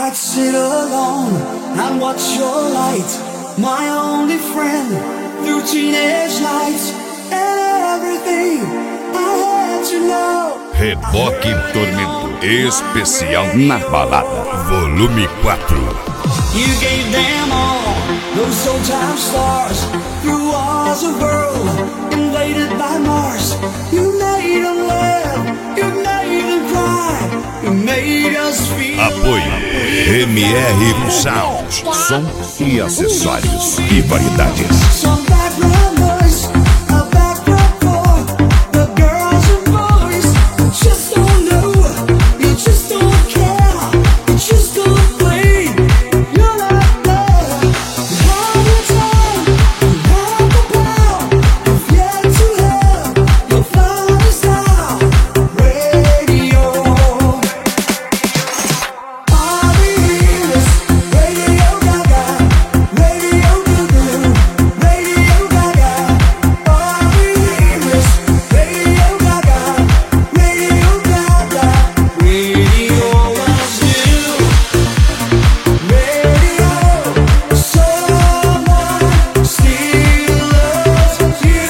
I'd sit alone and watch your light, my only friend through teenage nights, and everything I had to know. Reboque Tormento especial na balada, volume 4. You gave them all those old time stars through walls of gold invaded by Mars. You made them laugh, you made them cry, you made us feel. Apoio MR Sound, som e acessórios e variedades. Some background noise, a background for the girls and boys who just don't know, you just don't care, you just don't play. You're not there. You have your time, you have the power. You've yet to have your finest style. Radio. All we hear is Radio Gaga, Radio Goo-Goo, Radio Gaga. All we hear is Radio Gaga, Radio Gaga. Radio was you. Radio, someone still loves you.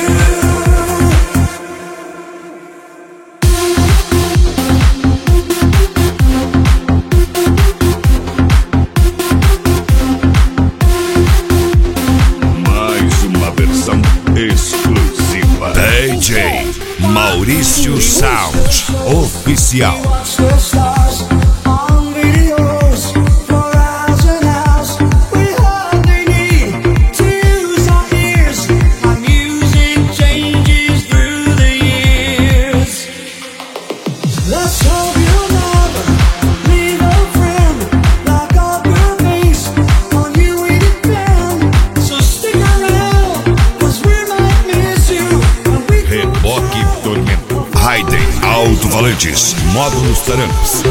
Mais uma versão exclusiva. DJ Maurício Sound Oficial. Watch the stars on videos for hours and hours. We hardly need to use our ears. Our music changes through the years. Let's hope you'll never leave a friend like all good things on you we depend. So stick around, 'cause we might miss you and we could Reboque Tormento. Raiden Alto-Falantes, módulos Tarantes.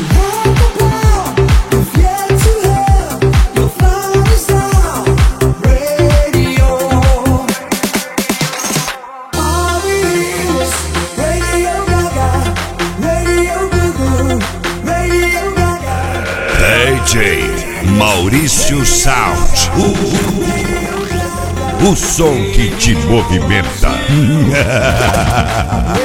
DJ Maurício Sound. O som que te movimenta.